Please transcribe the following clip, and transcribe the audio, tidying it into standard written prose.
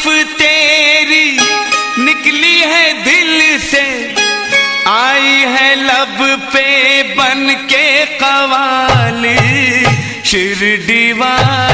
तारीफ तेरी निकली है दिल से, आई है लब पे बन के कवाली शिरडी वाली।